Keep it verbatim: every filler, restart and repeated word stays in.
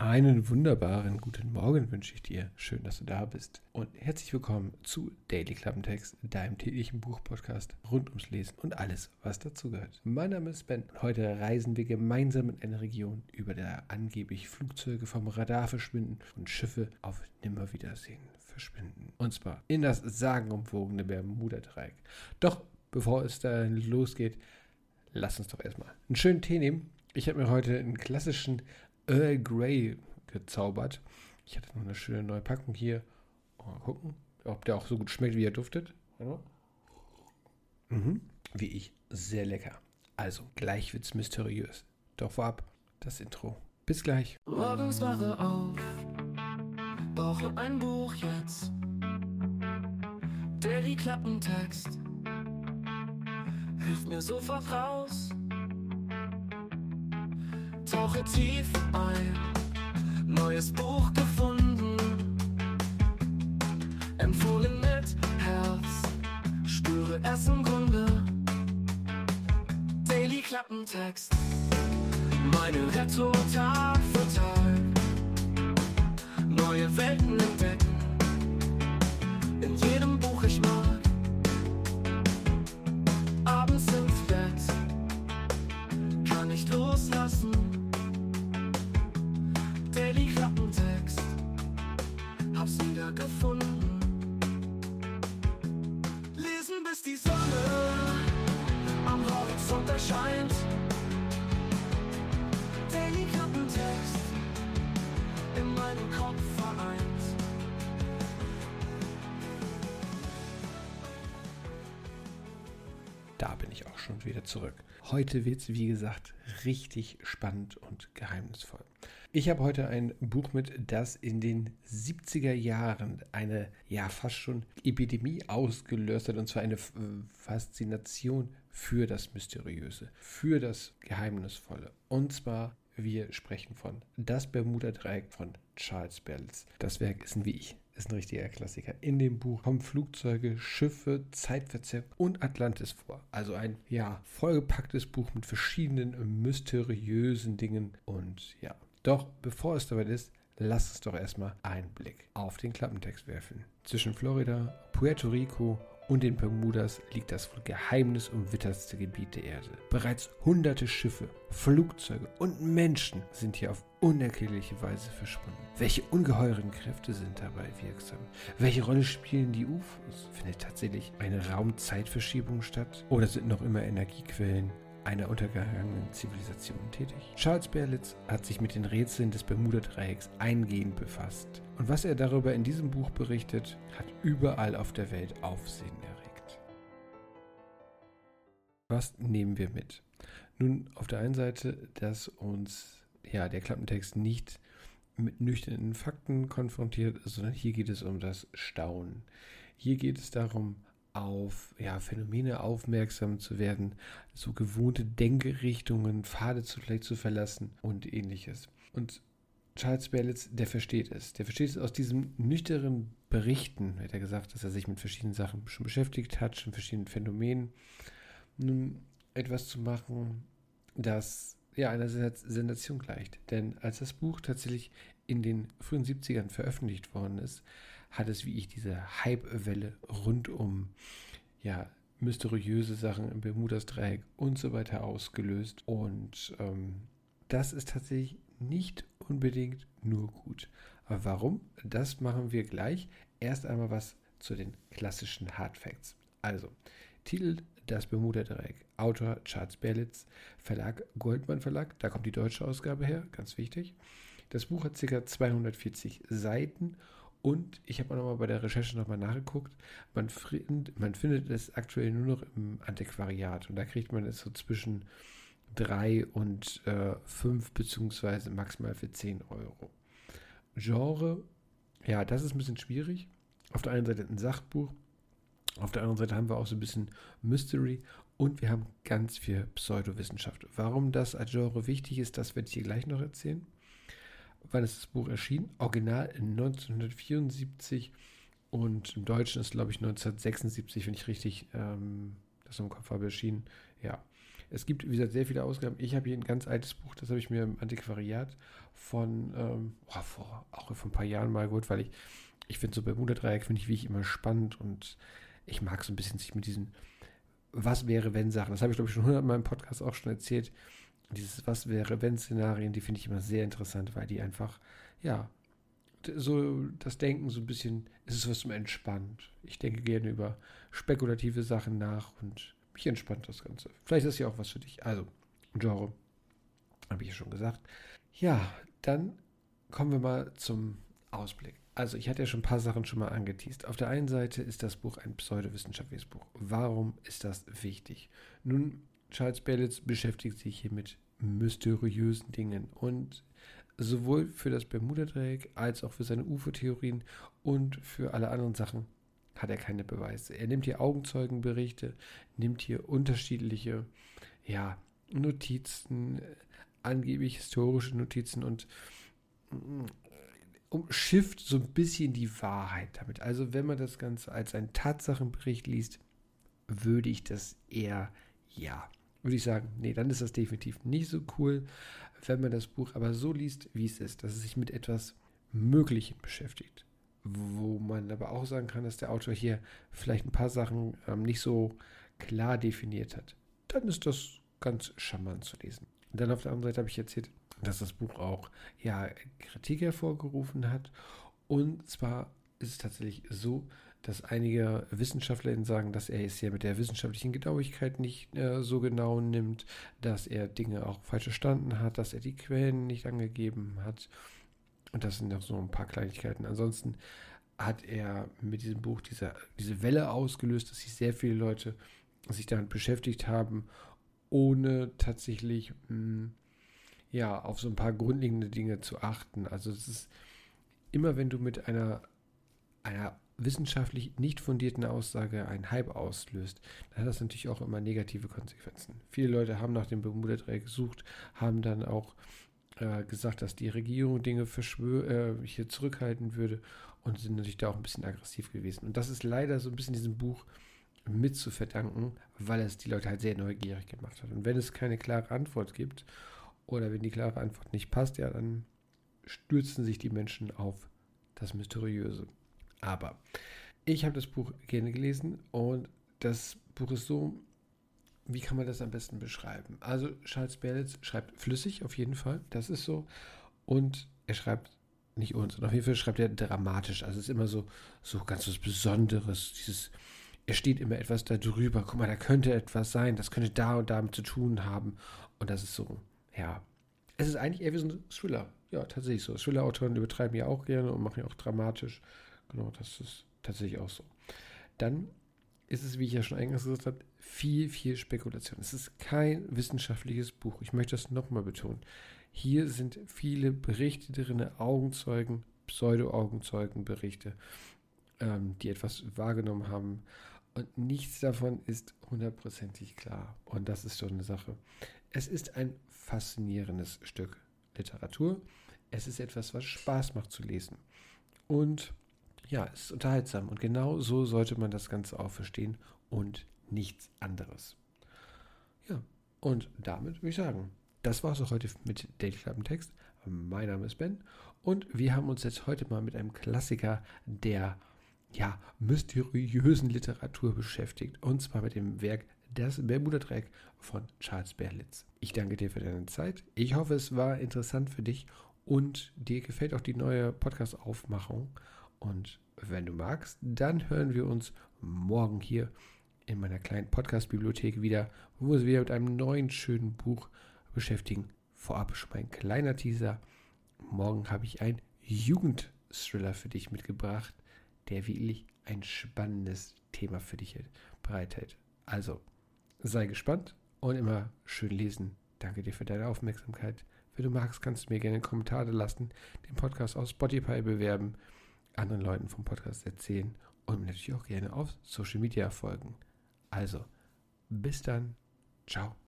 Einen wunderbaren guten Morgen wünsche ich dir. Schön, dass du da bist. Und herzlich willkommen zu Daily Klappentext, deinem täglichen Buchpodcast rund ums Lesen und alles, was dazugehört. Mein Name ist Ben. Heute reisen wir gemeinsam in eine Region, über der angeblich Flugzeuge vom Radar verschwinden und Schiffe auf Nimmerwiedersehen verschwinden. Und zwar in das sagenumwogene Bermuda-Dreieck. Doch bevor es da losgeht, lass uns doch erstmal einen schönen Tee nehmen. Ich habe mir heute einen klassischen Earl Grey gezaubert. Ich hatte noch eine schöne neue Packung hier. Mal gucken, ob der auch so gut schmeckt, wie er duftet. Mhm. Wie ich. Sehr lecker. Also, gleich wird's mysteriös. Doch vorab das Intro. Bis gleich. Morgens wache auf, brauche ein Buch jetzt. Daily Klappentext hilft mir sofort raus. Tauche tief ein, neues Buch gefunden, empfohlen mit Herz, spüre es im Grunde. Daily Klappentext, meine Rettung Tag für Tag, neue Welten entdecken, in jedem Buch ich mag. Abends ins Bett, kann nicht loslassen. Daily Klappentext, hab's wieder gefunden. Lesen bis die Sonne am Horizont erscheint. Daily Klappentext, in meinem Kopf vereint. Da bin ich auch schon wieder zurück. Heute wird es, wie gesagt, richtig spannend und geheimnisvoll. Ich habe heute ein Buch mit, das in den siebziger Jahren eine, ja fast schon Epidemie ausgelöst hat, und zwar eine Faszination für das Mysteriöse, für das Geheimnisvolle. Und zwar, wir sprechen von Das Bermuda-Dreieck von Charles Berlitz. Das Werk ist ein wie ich. Ist ein richtiger Klassiker. In dem Buch kommen Flugzeuge, Schiffe, Zeitverzerrung und Atlantis vor. Also ein, ja, vollgepacktes Buch mit verschiedenen mysteriösen Dingen. Und ja, doch bevor es soweit ist, lass uns doch erstmal einen Blick auf den Klappentext werfen. Zwischen Florida, Puerto Rico und den Bermudas liegt das wohl geheimnisumwittertste Gebiet der Erde. Bereits hunderte Schiffe, Flugzeuge und Menschen sind hier auf unerklärliche Weise verschwunden. Welche ungeheuren Kräfte sind dabei wirksam? Welche Rolle spielen die U F Os? Findet tatsächlich eine Raumzeitverschiebung statt? Oder sind noch immer Energiequellen einer untergegangenen Zivilisation tätig? Charles Berlitz hat sich mit den Rätseln des Bermuda-Dreiecks eingehend befasst. Und was er darüber in diesem Buch berichtet, hat überall auf der Welt Aufsehen erregt. Was nehmen wir mit? Nun, auf der einen Seite, dass uns ja der Klappentext nicht mit nüchternen Fakten konfrontiert, sondern hier geht es um das Staunen. Hier geht es darum, auf ja, Phänomene aufmerksam zu werden, so gewohnte Denkrichtungen, Pfade zu, vielleicht zu verlassen und ähnliches. Und Charles Berlitz, der versteht es. Der versteht es aus diesem nüchternen Berichten, hat er gesagt, dass er sich mit verschiedenen Sachen schon beschäftigt hat, schon verschiedenen Phänomenen, nun etwas zu machen, das ja einer Sensation gleicht. Denn als das Buch tatsächlich in den frühen siebzigern veröffentlicht worden ist, hat es wie ich diese Hype-Welle rund um ja, mysteriöse Sachen im Bermudas-Dreieck und so weiter ausgelöst. Und ähm, das ist tatsächlich nicht unbedingt nur gut. Aber warum? Das machen wir gleich. Erst einmal was zu den klassischen Hard Facts. Also, Titel Das Bermuda-Dreieck, Autor Charles Berlitz, Verlag Goldmann Verlag, da kommt die deutsche Ausgabe her, ganz wichtig. Das Buch hat ca. zweihundertvierzig Seiten und ich habe auch nochmal bei der Recherche nochmal nachgeguckt, man, find, man findet es aktuell nur noch im Antiquariat und da kriegt man es so zwischen drei und fünf beziehungsweise maximal für zehn Euro. Genre, ja, das ist ein bisschen schwierig. Auf der einen Seite ein Sachbuch, auf der anderen Seite haben wir auch so ein bisschen Mystery und wir haben ganz viel Pseudowissenschaft. Warum das als Genre wichtig ist, das werde ich dir gleich noch erzählen. Wann ist das Buch erschienen? Original in neunzehnhundertvierundsiebzig und im Deutschen ist, glaube ich, neunzehnhundertsechsundsiebzig, wenn ich richtig ähm, das im Kopf habe, erschienen. Ja, Es gibt, wie gesagt, sehr viele Ausgaben. Ich habe hier ein ganz altes Buch, das habe ich mir im Antiquariat von, ähm, oh, vor, auch vor ein paar Jahren mal geholt, weil ich, ich finde so Bermuda-Dreieck, finde ich wie ich immer spannend und ich mag so ein bisschen sich mit diesen Was wäre wenn Sachen, das habe ich glaube ich schon hundertmal im Podcast auch schon erzählt, dieses Was wäre wenn Szenarien, die finde ich immer sehr interessant, weil die einfach, ja, so das Denken so ein bisschen, ist es was zum Entspannen. Ich denke gerne über spekulative Sachen nach und mich entspannt das Ganze. Vielleicht ist das ja auch was für dich. Also, Genre, habe ich ja schon gesagt. Ja, dann kommen wir mal zum Ausblick. Also, ich hatte ja schon ein paar Sachen schon mal angeteased. Auf der einen Seite ist das Buch ein pseudowissenschaftliches Buch. Warum ist das wichtig? Nun, Charles Berlitz beschäftigt sich hier mit mysteriösen Dingen und sowohl für das Bermuda-Dreieck als auch für seine U F O-Theorien und für alle anderen Sachen hat er keine Beweise. Er nimmt hier Augenzeugenberichte, nimmt hier unterschiedliche ja, Notizen, angeblich historische Notizen und mm, umschifft so ein bisschen die Wahrheit damit. Also wenn man das Ganze als einen Tatsachenbericht liest, würde ich das eher, ja, würde ich sagen, nee, dann ist das definitiv nicht so cool, wenn man das Buch aber so liest, wie es ist, dass es sich mit etwas Möglichem beschäftigt. Wo man aber auch sagen kann, dass der Autor hier vielleicht ein paar Sachen ähm, nicht so klar definiert hat. Dann ist das ganz charmant zu lesen. Und dann auf der anderen Seite habe ich erzählt, dass das Buch auch ja, Kritik hervorgerufen hat. Und zwar ist es tatsächlich so, dass einige WissenschaftlerInnen sagen, dass er es ja mit der wissenschaftlichen Genauigkeit nicht äh, so genau nimmt, dass er Dinge auch falsch verstanden hat, dass er die Quellen nicht angegeben hat. Und das sind noch so ein paar Kleinigkeiten. Ansonsten hat er mit diesem Buch diese, diese Welle ausgelöst, dass sich sehr viele Leute sich damit beschäftigt haben, ohne tatsächlich mh, ja, auf so ein paar grundlegende Dinge zu achten. Also es ist immer, wenn du mit einer, einer wissenschaftlich nicht fundierten Aussage einen Hype auslöst, dann hat das natürlich auch immer negative Konsequenzen. Viele Leute haben nach dem Bermuda-Dreieck gesucht, haben dann auch äh, gesagt, dass die Regierung Dinge verschwör- äh, hier zurückhalten würde und sind natürlich da auch ein bisschen aggressiv gewesen. Und das ist leider so ein bisschen diesem Buch mit zu verdanken, weil es die Leute halt sehr neugierig gemacht hat. Und wenn es keine klare Antwort gibt oder wenn die klare Antwort nicht passt, ja, dann stürzen sich die Menschen auf das Mysteriöse. Aber ich habe das Buch gerne gelesen und das Buch ist so, wie kann man das am besten beschreiben? Also Charles Berlitz schreibt flüssig auf jeden Fall, das ist so. Und er schreibt nicht uns, und auf jeden Fall schreibt er dramatisch. Also es ist immer so, so ganz was Besonderes. Dieses, er steht immer etwas da drüber. Guck mal, da könnte etwas sein, das könnte da und damit zu tun haben. Und das ist so, ja, es ist eigentlich eher wie so ein Thriller. Ja, tatsächlich so. Thriller-Autoren übertreiben ja auch gerne und machen ja auch dramatisch. Genau, das ist tatsächlich auch so. Dann ist es, wie ich ja schon eingangs gesagt habe, viel, viel Spekulation. Es ist kein wissenschaftliches Buch. Ich möchte das nochmal betonen. Hier sind viele Berichte drin, Augenzeugen, Pseudo-Augenzeugenberichte, ähm, die etwas wahrgenommen haben. Und nichts davon ist hundertprozentig klar. Und das ist so eine Sache. Es ist ein faszinierendes Stück Literatur. Es ist etwas, was Spaß macht zu lesen. Und ja, es ist unterhaltsam. Und genau so sollte man das Ganze auch verstehen und nichts anderes. Ja, und damit würde ich sagen, das war es auch heute mit Daily Klappentext. Mein Name ist Ben und wir haben uns jetzt heute mal mit einem Klassiker der ja, mysteriösen Literatur beschäftigt. Und zwar mit dem Werk Das Bermuda-Dreieck von Charles Berlitz. Ich danke dir für deine Zeit. Ich hoffe, es war interessant für dich und dir gefällt auch die neue Podcast-Aufmachung. Und wenn du magst, dann hören wir uns morgen hier in meiner kleinen Podcast-Bibliothek wieder, wo wir uns wieder mit einem neuen schönen Buch beschäftigen. Vorab schon mal ein kleiner Teaser. Morgen habe ich einen Jugendthriller für dich mitgebracht, der wirklich ein spannendes Thema für dich bereithält. Also, sei gespannt und immer schön lesen. Danke dir für deine Aufmerksamkeit. Wenn du magst, kannst du mir gerne einen Kommentar lassen, den Podcast auf Spotify bewerben, anderen Leuten vom Podcast erzählen und mir natürlich auch gerne auf Social Media folgen. Also, bis dann. Ciao.